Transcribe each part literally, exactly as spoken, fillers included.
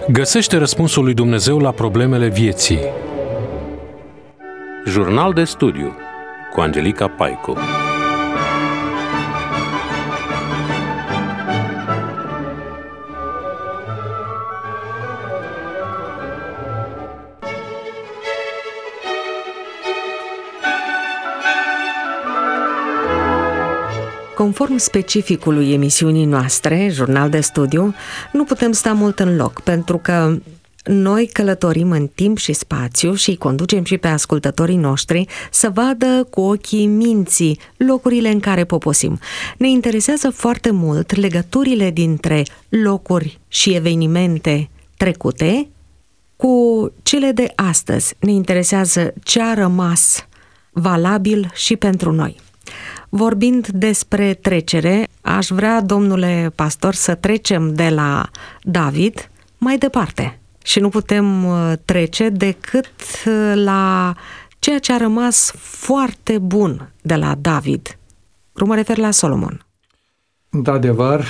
Găsește răspunsul lui Dumnezeu la problemele vieții. Jurnal de studiu cu Angelica Paicu. Conform specificului emisiunii noastre, Jurnal de studiu, nu putem sta mult în loc, pentru că noi călătorim în timp și spațiu și îi conducem și pe ascultătorii noștri să vadă cu ochii minții locurile în care poposim. Ne interesează foarte mult legăturile dintre locuri și evenimente trecute cu cele de astăzi. Ne interesează ce a rămas valabil și pentru noi. Vorbind despre trecere, aș vrea, domnule pastor, să trecem de la David mai departe. Și nu putem trece decât la ceea ce a rămas foarte bun de la David. Nu mă refer la Solomon. Într-adevăr,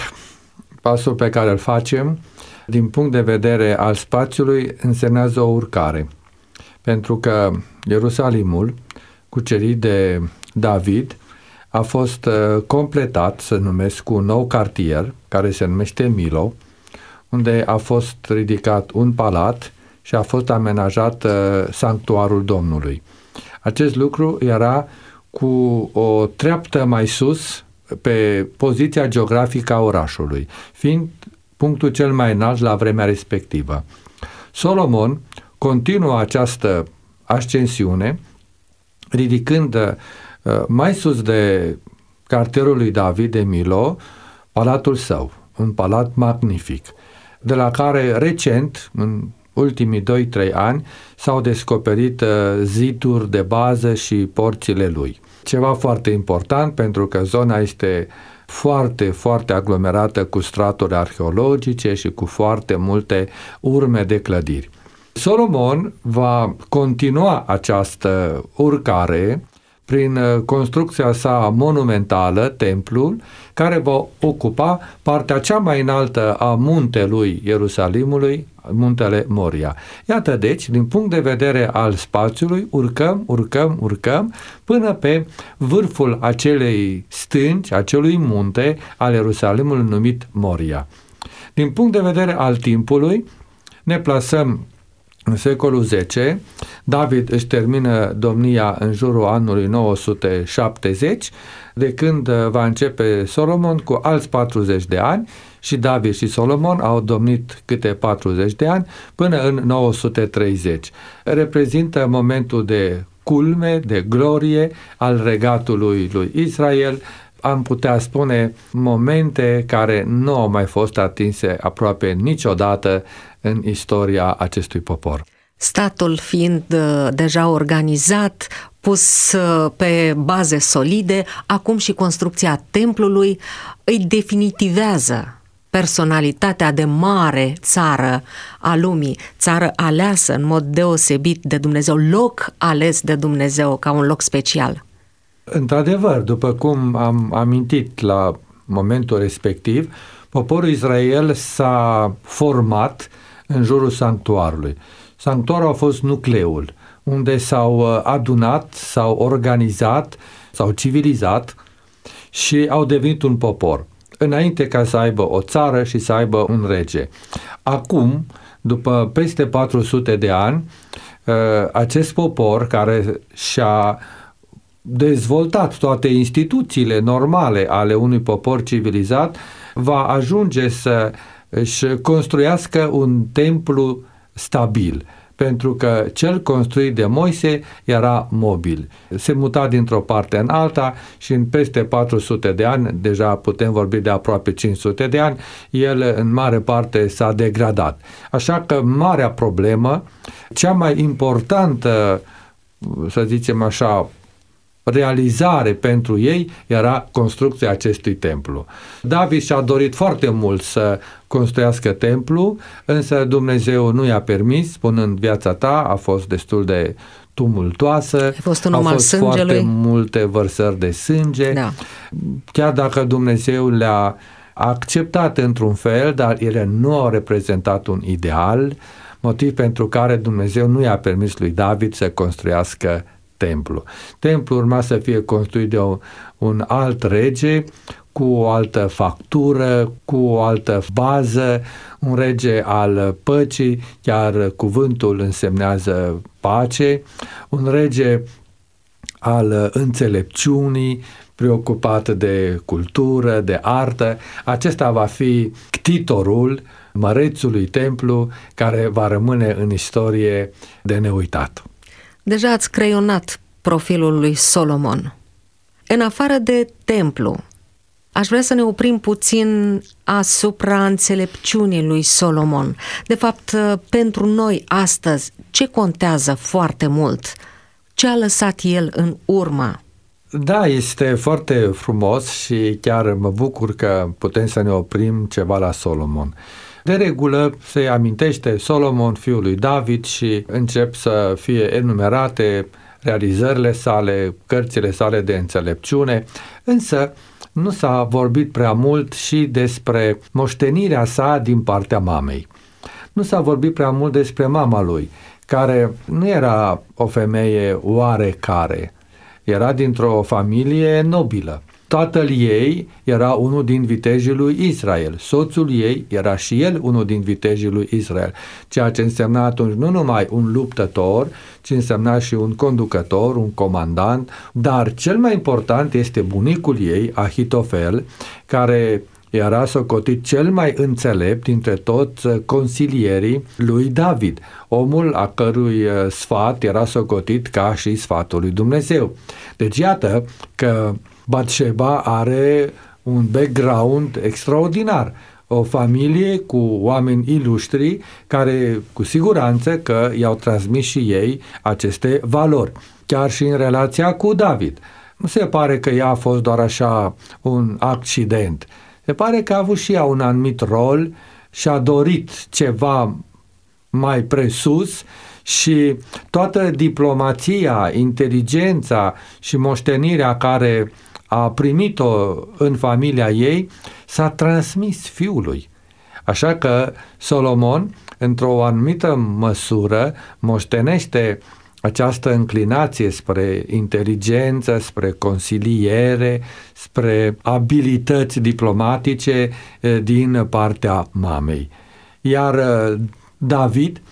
pasul pe care îl facem, din punct de vedere al spațiului, însemnează o urcare. Pentru că Ierusalimul, cucerit de David, a fost completat, să numesc, cu un nou cartier, care se numește Milo, unde a fost ridicat un palat și a fost amenajat uh, sanctuarul Domnului. Acest lucru era cu o treaptă mai sus pe poziția geografică a orașului, fiind punctul cel mai înalt la vremea respectivă. Solomon continuă această ascensiune, ridicând uh, mai sus de cartierul lui David, de Milo, palatul său, un palat magnific, de la care recent, în ultimii doi trei ani, s-au descoperit ziduri de bază și porțile lui. Ceva foarte important, pentru că zona este foarte, foarte aglomerată cu straturi arheologice și cu foarte multe urme de clădiri. Solomon va continua această urcare prin construcția sa monumentală, templul, care va ocupa partea cea mai înaltă a muntelui Ierusalimului, muntele Moria. Iată deci, din punct de vedere al spațiului, urcăm, urcăm, urcăm, până pe vârful acelei stânci, acelui munte al Ierusalimului numit Moria. Din punct de vedere al timpului, ne plasăm în secolul zece, David își termină domnia în jurul anului nouă sute șaptezeci, de când va începe Solomon cu alți patruzeci de ani, și David și Solomon au domnit câte patruzeci de ani până în nouă sute treizeci. Reprezintă momentul de culme, de glorie al regatului lui Israel. Am putea spune momente care nu au mai fost atinse aproape niciodată în istoria acestui popor. Statul fiind uh, deja organizat, pus uh, pe baze solide, acum și construcția templului îi definitivează personalitatea de mare țară a lumii, țară aleasă în mod deosebit de Dumnezeu, loc ales de Dumnezeu ca un loc special. Într-adevăr, după cum am amintit la momentul respectiv, poporul Israel s-a format în jurul sanctuarului. Sanctuarul a fost nucleul, unde s-au adunat, s-au organizat, s-au civilizat și au devenit un popor, înainte ca să aibă o țară și să aibă un rege. Acum, după peste patru sute de ani, acest popor care și-a dezvoltat toate instituțiile normale ale unui popor civilizat, va ajunge să își construiască un templu stabil, pentru că cel construit de Moise era mobil. Se muta dintr-o parte în alta și în peste patru sute de ani, deja putem vorbi de aproape cinci sute de ani, el în mare parte s-a degradat. Așa că marea problemă, cea mai importantă, să zicem așa, realizare pentru ei era construcția acestui templu. David și-a dorit foarte mult să construiască templu, însă Dumnezeu nu i-a permis, spunând: viața ta a fost destul de tumultoasă, a fost un om au fost al foarte sângelui. multe vărsări de sânge, Da. chiar dacă Dumnezeu le-a acceptat într-un fel, dar ele nu au reprezentat un ideal, motiv pentru care Dumnezeu nu i-a permis lui David să construiască templu. Templul urma să fie construit de un, un alt rege, cu o altă factură, cu o altă bază, un rege al păcii, chiar cuvântul însemnează pace, un rege al înțelepciunii, preocupat de cultură, de artă. Acesta va fi ctitorul mărețului templu care va rămâne în istorie de neuitat. Deja ați creionat profilul lui Solomon. În afară de templu, aș vrea să ne oprim puțin asupra înțelepciunii lui Solomon. De fapt, pentru noi astăzi, ce contează foarte mult? Ce a lăsat el în urmă? Da, este foarte frumos și chiar mă bucur că putem să ne oprim ceva la Solomon. De regulă se amintește Solomon, fiul lui David, și încep să fie enumerate realizările sale, cărțile sale de înțelepciune, însă nu s-a vorbit prea mult și despre moștenirea sa din partea mamei. Nu s-a vorbit prea mult despre mama lui, care nu era o femeie oarecare, era dintr-o familie nobilă. Tatăl ei era unul din vitejii lui Israel, soțul ei era și el unul din vitejii lui Israel, ceea ce însemna atunci nu numai un luptător, ci însemna și un conducător, un comandant, dar cel mai important este bunicul ei, Ahitofel, care era socotit cel mai înțelept dintre toți consilierii lui David, omul a cărui sfat era socotit ca și sfatul lui Dumnezeu. Deci iată că Batșeba are un background extraordinar, o familie cu oameni ilustri care cu siguranță că i-au transmis și ei aceste valori, chiar și în relația cu David. Nu se pare că ea a fost doar așa un accident, se pare că a avut și ea un anumit rol și a dorit ceva mai presus și toată diplomația, inteligența și moștenirea care a primit-o în familia ei s-a transmis fiului. Așa că Solomon, într-o anumită măsură, moștenește această înclinație spre inteligență, spre consiliere, spre abilități diplomatice din partea mamei. Iar David,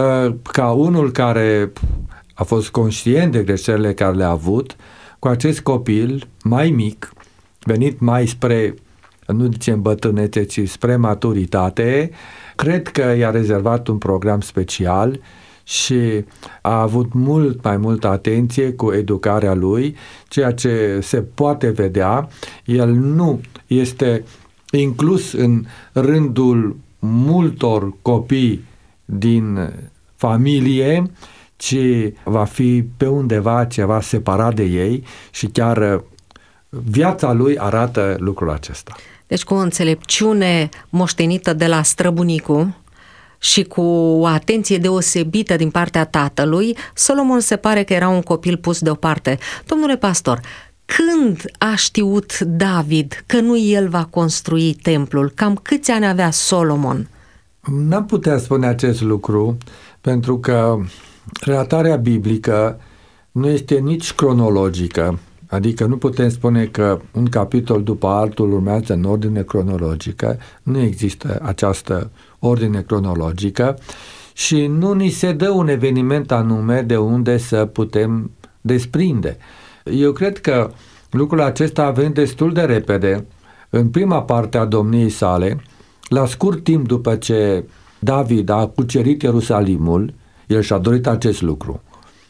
ca unul care a fost conștient de greșelile care le-a avut, cu acest copil mai mic, venit mai spre, nu zicem bătrânețe, ci spre maturitate, cred că i-a rezervat un program special și a avut mult mai multă atenție cu educarea lui, ceea ce se poate vedea. El nu este inclus în rândul multor copii din familie, ci va fi pe undeva ceva separat de ei și chiar viața lui arată lucrul acesta. Deci cu o înțelepciune moștenită de la străbunicul și cu o atenție deosebită din partea tatălui, Solomon se pare că era un copil pus deoparte. Domnule pastor, când a știut David că nu el va construi templul? Cam câți ani avea Solomon? N-am putea spune acest lucru, pentru că relatarea biblică nu este nici cronologică, adică nu putem spune că un capitol după altul urmează în ordine cronologică, nu există această ordine cronologică și nu ni se dă un eveniment anume de unde să putem desprinde. Eu cred că lucrul acesta a venit destul de repede, în prima parte a domniei sale, la scurt timp după ce David a cucerit Ierusalimul, el și-a dorit acest lucru.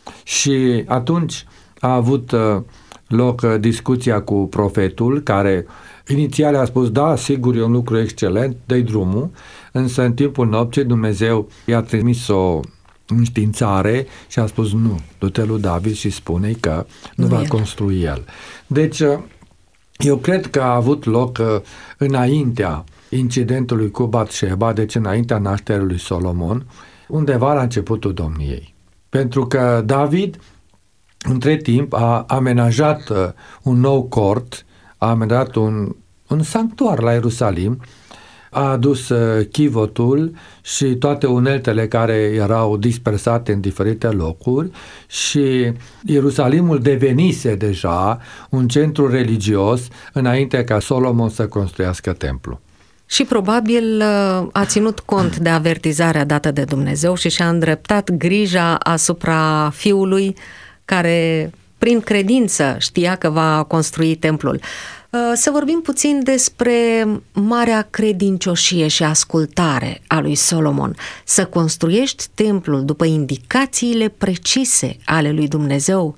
Și atunci a avut loc discuția cu profetul, care inițial a spus, da, sigur, e un lucru excelent, dă-i drumul, însă în timpul nopții Dumnezeu i-a trimis o înștiințare și a spus, nu, du-te lui David și spune-i că nu va construi el. Deci, eu cred că a avut loc înaintea incidentului cu Batșeba, deci înaintea nașterii lui Solomon, undeva la începutul domniei. Pentru că David, între timp, a amenajat un nou cort, a amenajat un un sanctuar la Ierusalim, a adus chivotul și toate uneltele care erau dispersate în diferite locuri și Ierusalimul devenise deja un centru religios înainte ca Solomon să construiască templu. Și probabil a ținut cont de avertizarea dată de Dumnezeu și și-a îndreptat grija asupra fiului care prin credință știa că va construi templul. Să vorbim puțin despre marea credincioșie și ascultare a lui Solomon. Să construiești templul după indicațiile precise ale lui Dumnezeu,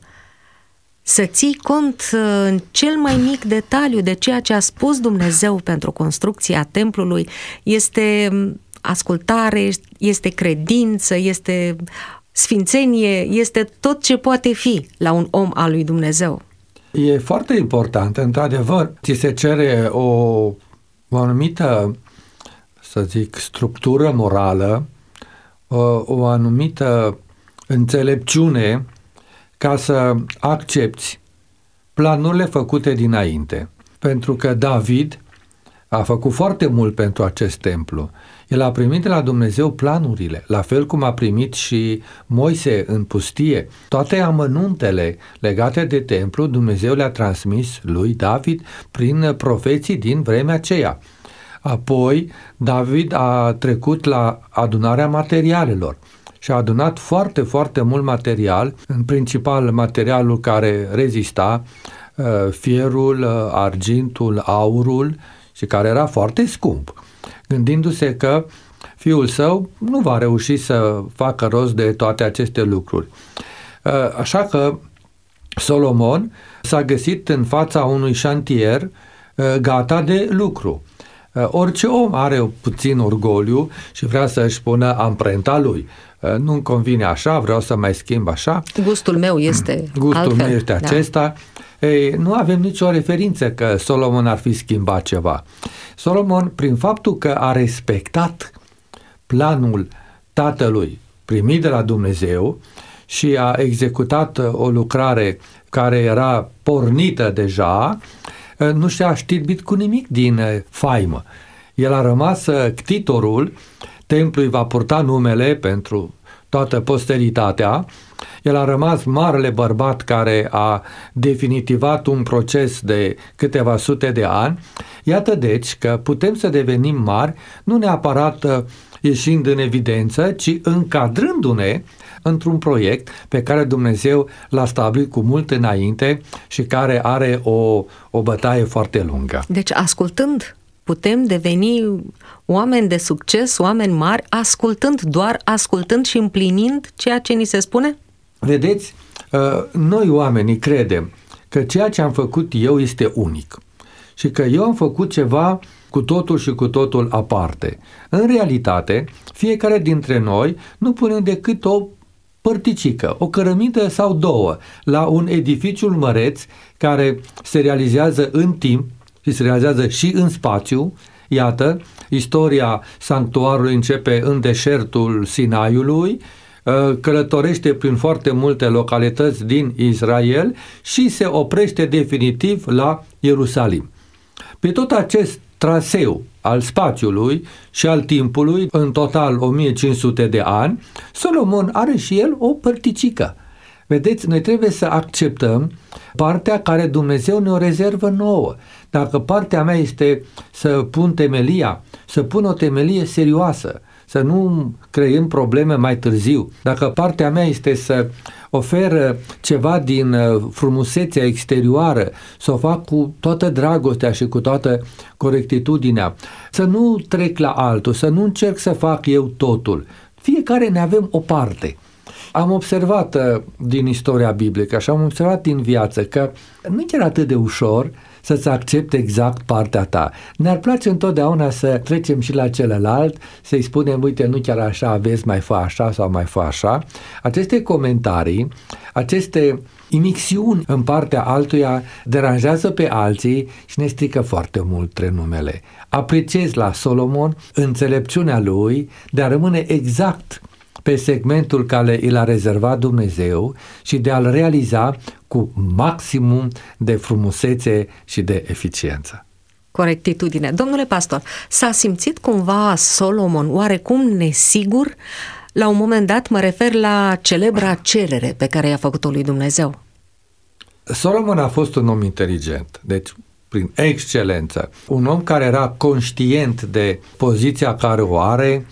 să ții cont în cel mai mic detaliu de ceea ce a spus Dumnezeu pentru construcția templului, este ascultare, este credință, este sfințenie, este tot ce poate fi la un om al lui Dumnezeu. E foarte important, într-adevăr, ți se cere o, o anumită, să zic, structură morală, o, o anumită înțelepciune ca să accepti planurile făcute dinainte. Pentru că David a făcut foarte mult pentru acest templu. El a primit de la Dumnezeu planurile, la fel cum a primit și Moise în pustie. Toate amănuntele legate de templu, Dumnezeu le-a transmis lui David prin profeții din vremea aceea. Apoi, David a trecut la adunarea materialelor și a adunat foarte, foarte mult material, în principal materialul care rezista, fierul, argintul, aurul, și care era foarte scump, gândindu-se că fiul său nu va reuși să facă rost de toate aceste lucruri. Așa că Solomon s-a găsit în fața unui șantier gata de lucru. Orice om are puțin orgoliu și vrea să-și pună amprenta lui. Nu-mi convine așa, vreau să mai schimb așa. Gustul meu este Gustul altfel. meu este acesta. Da. Ei, nu avem nicio referință că Solomon ar fi schimbat ceva. Solomon, prin faptul că a respectat planul tatălui primit de la Dumnezeu și a executat o lucrare care era pornită deja, nu și-a aștirbit cu nimic din faimă. El a rămas ctitorul, templul va purta numele pentru toată posteritatea. El a rămas marele bărbat care a definitivat un proces de câteva sute de ani. Iată deci că putem să devenim mari, nu neapărat ieșind în evidență, ci încadrându-ne într-un proiect pe care Dumnezeu l-a stabilit cu mult înainte și care are o, o bătaie foarte lungă. Deci, ascultând, putem deveni oameni de succes, oameni mari, ascultând, doar ascultând și împlinind ceea ce ni se spune? Vedeți, noi oamenii credem că ceea ce am făcut eu este unic și că eu am făcut ceva cu totul și cu totul aparte. În realitate, fiecare dintre noi nu punem decât o părticică, o cărămidă sau două la un edificiu măreț care se realizează în timp și se realizează și în spațiu. Iată, istoria sanctuarului începe în deșertul Sinaiului, călătorește prin foarte multe localități din Israel și se oprește definitiv la Ierusalim. Pe tot acest traseu al spațiului și al timpului, în total o mie cinci sute de ani, Solomon are și el o părticică. Vedeți, noi trebuie să acceptăm partea care Dumnezeu ne-o rezervă nouă. Dacă partea mea este să pun temelia, să pun o temelie serioasă, să nu creăm probleme mai târziu. Dacă partea mea este să ofer ceva din frumusețea exterioară, să o fac cu toată dragostea și cu toată corectitudinea, să nu trec la altul, să nu încerc să fac eu totul. Fiecare ne avem o parte. Am observat din istoria biblică și am observat din viață că nu e chiar atât de ușor să-ți accepte exact partea ta. Ne-ar place întotdeauna să trecem și la celălalt, să-i spunem, uite, nu chiar așa, vezi, mai fă așa sau mai fă așa. Aceste comentarii, aceste imixiuni în partea altuia deranjează pe alții și ne strică foarte mult renumele. Apreciez la Solomon înțelepciunea lui de a rămâne exact pe segmentul care îl a rezervat Dumnezeu și de a-l realiza cu maximum de frumusețe și de eficiență. corectitudine. Domnule pastor, s-a simțit cumva Solomon oarecum nesigur? La un moment dat mă refer la celebra cerere pe care i-a făcut-o lui Dumnezeu. Solomon a fost un om inteligent, deci prin excelență. Un om care era conștient de poziția care o are,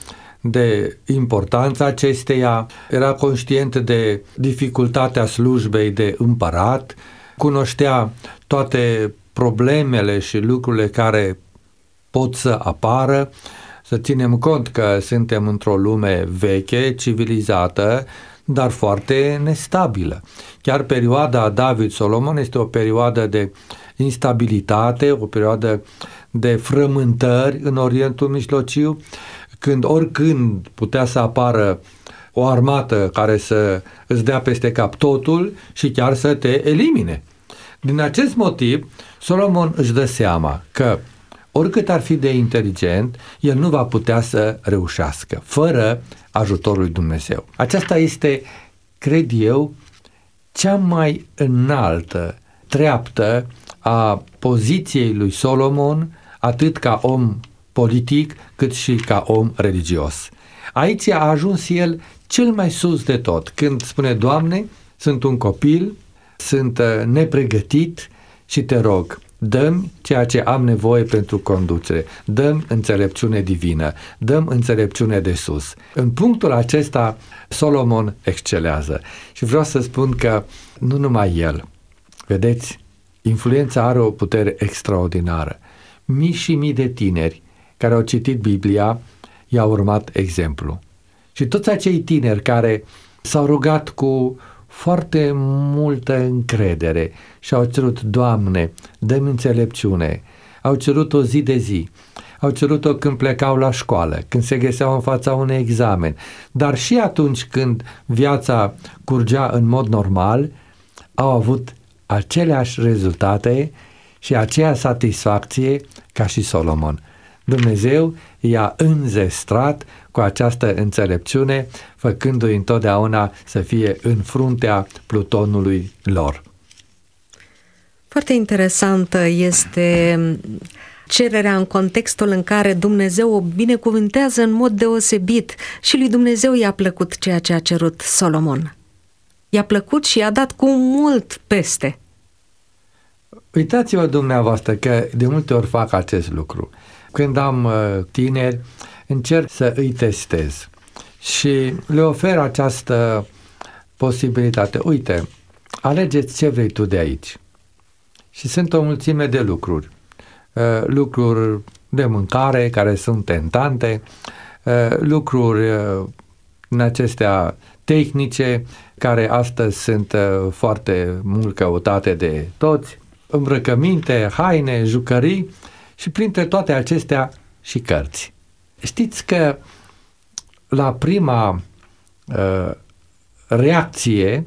de importanța acesteia, era conștient de dificultatea slujbei de împărat, cunoștea toate problemele și lucrurile care pot să apară. Să ținem cont că suntem într-o lume veche, civilizată, dar foarte nestabilă. Chiar perioada David-Solomon este o perioadă de instabilitate, o perioadă de frământări în Orientul Mijlociu, când oricând putea să apară o armată care să îți dea peste cap totul și chiar să te elimine. Din acest motiv, Solomon își dă seama că oricât ar fi de inteligent, el nu va putea să reușească fără ajutorul lui Dumnezeu. Aceasta este, cred eu, cea mai înaltă treaptă a poziției lui Solomon, atât ca om politic, cât și ca om religios. Aici a ajuns el cel mai sus de tot, când spune: Doamne, sunt un copil, sunt nepregătit și te rog, dă-mi ceea ce am nevoie pentru conducere, dă-mi înțelepciune divină, dă-mi înțelepciune de sus. În punctul acesta, Solomon excelează. Și vreau să spun că nu numai el, vedeți, influența are o putere extraordinară. Mii și mii de tineri care au citit Biblia i-au urmat exemplu. Și toți acei tineri care s-au rugat cu foarte multă încredere și au cerut: Doamne, dă-mi înțelepciune, au cerut-o zi de zi, au cerut-o când plecau la școală, când se găseau în fața unui examen, dar și atunci când viața curgea în mod normal, au avut aceleași rezultate și aceeași satisfacție ca și Solomon. Dumnezeu i-a înzestrat cu această înțelepciune, făcându-i întotdeauna să fie în fruntea plutonului lor. Foarte interesantă este cererea în contextul în care Dumnezeu o binecuvântează în mod deosebit și lui Dumnezeu i-a plăcut ceea ce a cerut Solomon. I-a plăcut și i-a dat cu mult peste. Uitați-vă dumneavoastră că de multe ori fac acest lucru. Când am tineri, încerc să îi testez și le ofer această posibilitate. Uite, alegeți ce vrei tu de aici. Și sunt o mulțime de lucruri. Lucruri de mâncare care sunt tentante, lucruri în acestea tehnice care astăzi sunt foarte mult căutate de toți, îmbrăcăminte, haine, jucării și printre toate acestea și cărți. Știți că la prima uh, reacție,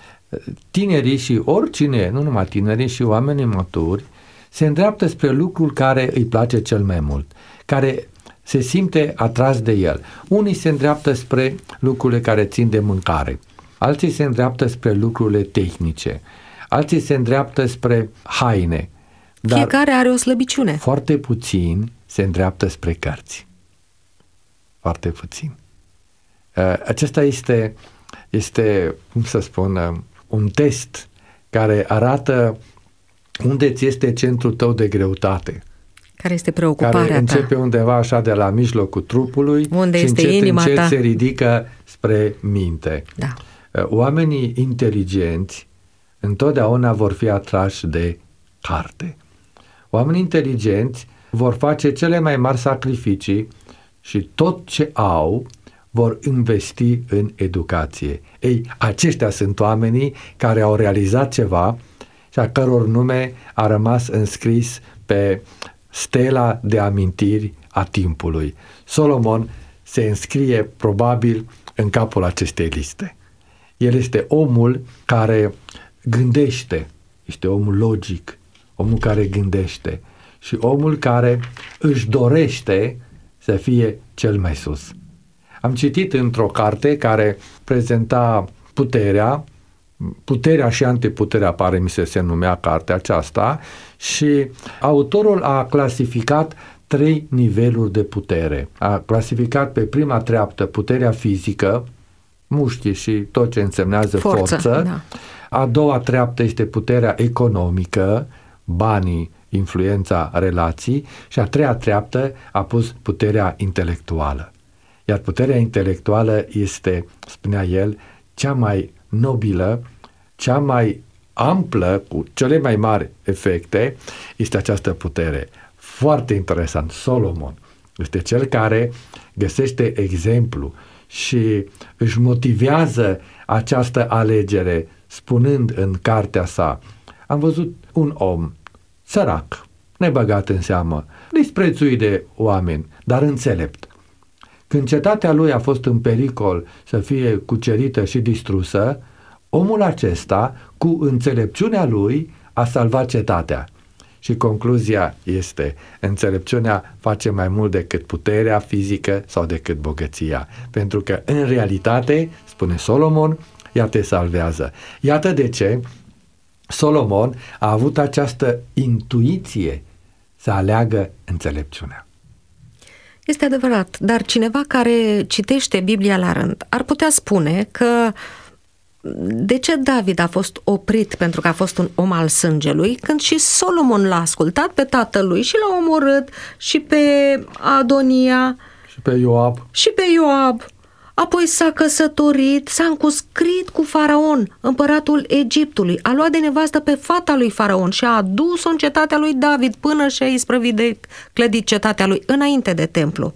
tinerii și oricine, nu numai tinerii și oamenii maturi, se îndreaptă spre lucrul care îi place cel mai mult, care se simte atras de el. Unii se îndreaptă spre lucrurile care țin de mâncare, alții se îndreaptă spre lucrurile tehnice, alții se îndreaptă spre haine. Dar fiecare are o slăbiciune. Foarte puțin se îndreaptă spre cărți. Foarte puțin. Acesta este, este, cum să spun, un test care arată unde ți este centrul tău de greutate. Care este preocuparea care începe ta. undeva așa de la mijlocul trupului unde și este încet, inima încet ta. se ridică spre minte. Da. Oamenii inteligenți întotdeauna vor fi atrași de carte. Oamenii inteligenți vor face cele mai mari sacrificii și tot ce au vor investi în educație. Ei, aceștia sunt oamenii care au realizat ceva și a căror nume a rămas înscris pe stela de amintiri a timpului. Solomon se înscrie probabil în capul acestei liste. El este omul care gândește, este omul logic, omul care gândește și omul care își dorește să fie cel mai sus. Am citit într-o carte care prezenta puterea Puterea și antiputerea, pare mi se, se numea cartea aceasta, și autorul a clasificat trei niveluri de putere. A clasificat pe prima treaptă puterea fizică, mușchii și tot ce însemnează forță. forță. Da. A doua treaptă este puterea economică, banii, influența, relații, și a treia treaptă a pus puterea intelectuală. Iar puterea intelectuală este, spunea el, cea mai nobilă, cea mai amplă, cu cele mai mari efecte, este această putere. Foarte interesant, Solomon este cel care găsește exemplu și își motivează această alegere spunând în cartea sa: am văzut un om sărac, nebăgat în seamă, disprețuit de oameni, dar înțelept. Când cetatea lui a fost în pericol să fie cucerită și distrusă, omul acesta, cu înțelepciunea lui, a salvat cetatea. Și concluzia este: înțelepciunea face mai mult decât puterea fizică sau decât bogăția. Pentru că, în realitate, spune Solomon, ea te salvează. Iată de ce Solomon a avut această intuiție să aleagă înțelepciunea. Este adevărat, dar cineva care citește Biblia la rând ar putea spune că de ce David a fost oprit pentru că a fost un om al sângelui, când și Solomon l-a ascultat pe tatălui și l-a omorât, și pe Adonia și pe Ioab. Și pe Ioab. Apoi s-a căsătorit, s-a încuscrit cu Faraon, împăratul Egiptului, a luat de nevastă pe fata lui Faraon și a adus-o în cetatea lui David până și-a isprăvit de clădit cetatea lui înainte de templu.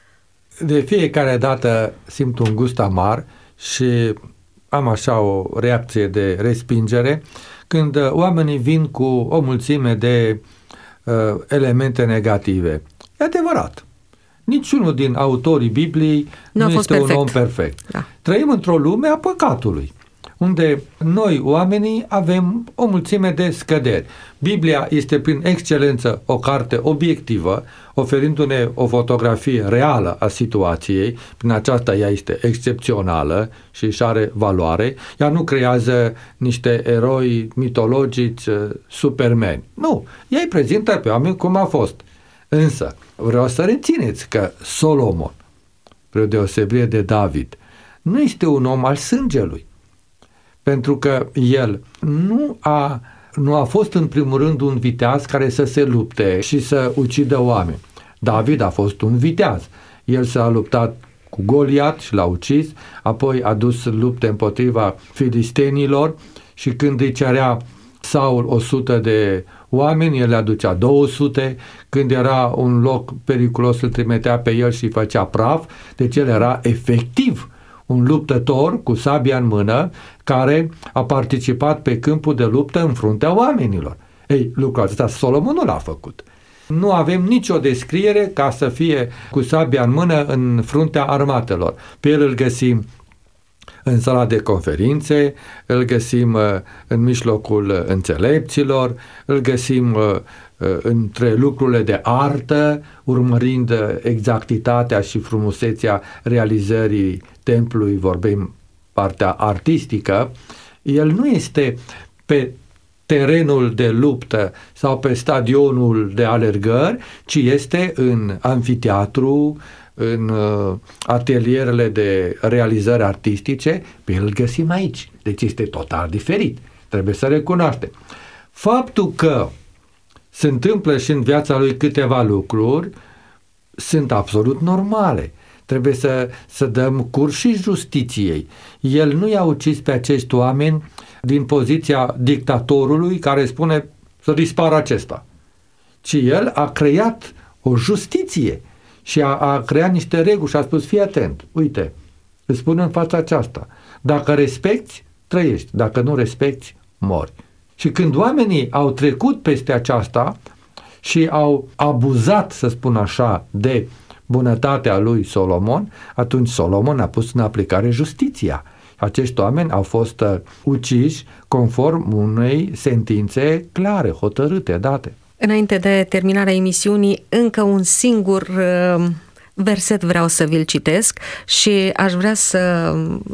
De fiecare dată simt un gust amar și am așa o reacție de respingere când oamenii vin cu o mulțime de uh, elemente negative. E adevărat. Niciunul din autorii Bibliei nu, nu este perfect. Un om perfect. Da. Trăim într-o lume a păcatului, unde noi, oamenii, avem o mulțime de scăderi. Biblia este prin excelență o carte obiectivă, oferindu-ne o fotografie reală a situației. Prin aceasta ea este excepțională și își are valoare. Ea nu creează niște eroi mitologici, supermeni. Nu, ea îi prezintă pe oameni cum a fost. Însă, vreau să rețineți că Solomon, spre deosebire de David, nu este un om al sângelui. Pentru că el nu a, nu a fost în primul rând un viteaz care să se lupte și să ucidă oameni. David a fost un viteaz. El s-a luptat cu Goliat și l-a ucis, apoi a dus lupte împotriva filistenilor și când îi cerea Saul o sută de oameni, el le aducea două sute, când era un loc periculos îl trimitea pe el și îi făcea praf, deci el era efectiv un luptător cu sabia în mână care a participat pe câmpul de luptă în fruntea oamenilor. Ei, lucrul acesta Solomon nu l-a făcut. Nu avem nicio descriere ca să fie cu sabia în mână în fruntea armatelor. Pe el îl găsim în sala de conferințe, îl găsim în mijlocul înțelepților, îl găsim între lucrurile de artă, urmărind exactitatea și frumusețea realizării templului, vorbim partea artistică. El nu este pe terenul de luptă sau pe stadionul de alergări, ci este în amfiteatru, în atelierele de realizări artistice. Pe el îl găsim aici. Deci este total diferit. Trebuie să recunoaștem. Faptul că se întâmplă și în viața lui câteva lucruri sunt absolut normale. Trebuie să, să dăm curs și justiției. El nu i-a ucis pe acești oameni din poziția dictatorului care spune să dispară acesta, ci el a creat o justiție și a, a creat niște reguli și a spus: fii atent, uite, îți spun în fața aceasta, dacă respecti, trăiești, dacă nu respecti, mori. Și când oamenii au trecut peste aceasta și au abuzat, să spun așa, de bunătatea lui Solomon, atunci Solomon a pus în aplicare justiția. Acești oameni au fost uh, uciși conform unei sentințe clare, hotărâte, date. Înainte de terminarea emisiunii, încă un singur uh, verset vreau să vi-l citesc și aș vrea să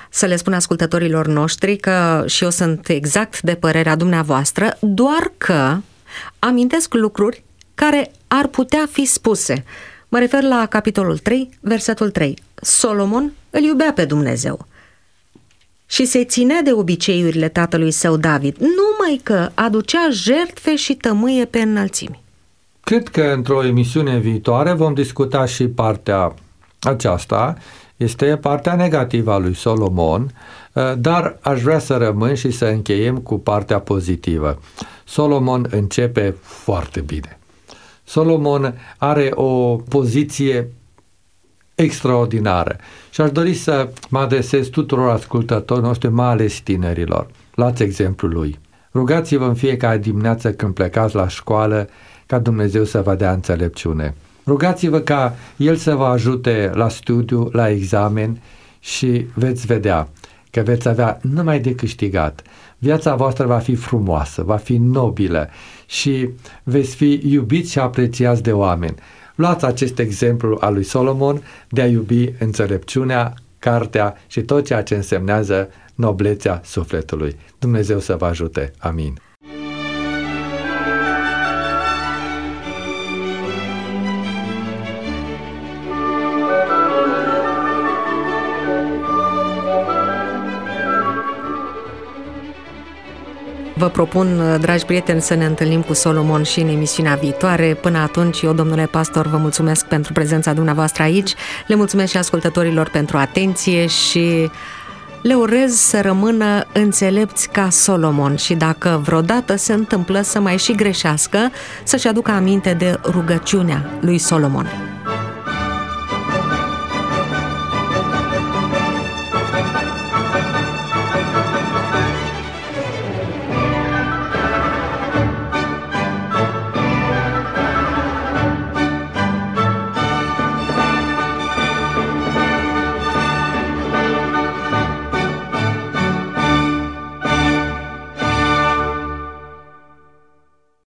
să le spun ascultătorilor noștri că și eu sunt exact de părerea dumneavoastră, doar că amintesc lucruri care ar putea fi spuse. Mă refer la capitolul trei, versetul trei. Solomon îl iubea pe Dumnezeu și se ținea de obiceiurile tatălui său David, numai că aducea jertfe și tămâie pe înălțimi. Cred că într-o emisiune viitoare vom discuta și partea aceasta. Este partea negativă a lui Solomon, dar aș vrea să rămân și să încheiem cu partea pozitivă. Solomon începe foarte bine. Solomon are o poziție extraordinară și aș dori să mă adresez tuturor ascultătorilor noștri, mai ales tinerilor. Luați exemplul lui. Rugați-vă în fiecare dimineață când plecați la școală ca Dumnezeu să vă dea înțelepciune. Rugați-vă ca El să vă ajute la studiu, la examen și veți vedea că veți avea numai de câștigat. Viața voastră va fi frumoasă, va fi nobilă și veți fi iubiți și apreciați de oameni. Luați acest exemplu al lui Solomon de a iubi înțelepciunea, cartea și tot ceea ce însemnează noblețea sufletului. Dumnezeu să vă ajute. Amin. Vă propun, dragi prieteni, să ne întâlnim cu Solomon și în emisiunea viitoare. Până atunci, eu, domnule pastor, vă mulțumesc pentru prezența dumneavoastră aici, le mulțumesc și ascultătorilor pentru atenție și le urez să rămână înțelepți ca Solomon și dacă vreodată se întâmplă să mai și greșească, să-și aducă aminte de rugăciunea lui Solomon.